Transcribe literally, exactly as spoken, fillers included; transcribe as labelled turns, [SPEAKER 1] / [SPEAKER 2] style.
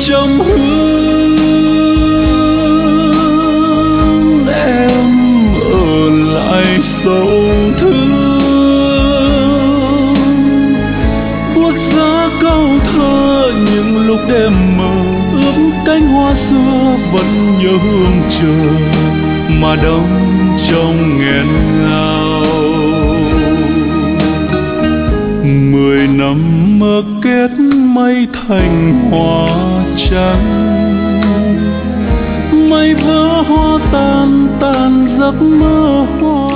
[SPEAKER 1] trầm hương em ở lại sâu thương, buốt giá câu thơ những lúc đêm mờ ướp cánh hoa xưa vẫn nhớ hương trời mà đông trong nghẹn ngào. Mười năm mơ kết mây thành hoa trắng, mây vỡ hoa tan tan giấc mơ hoa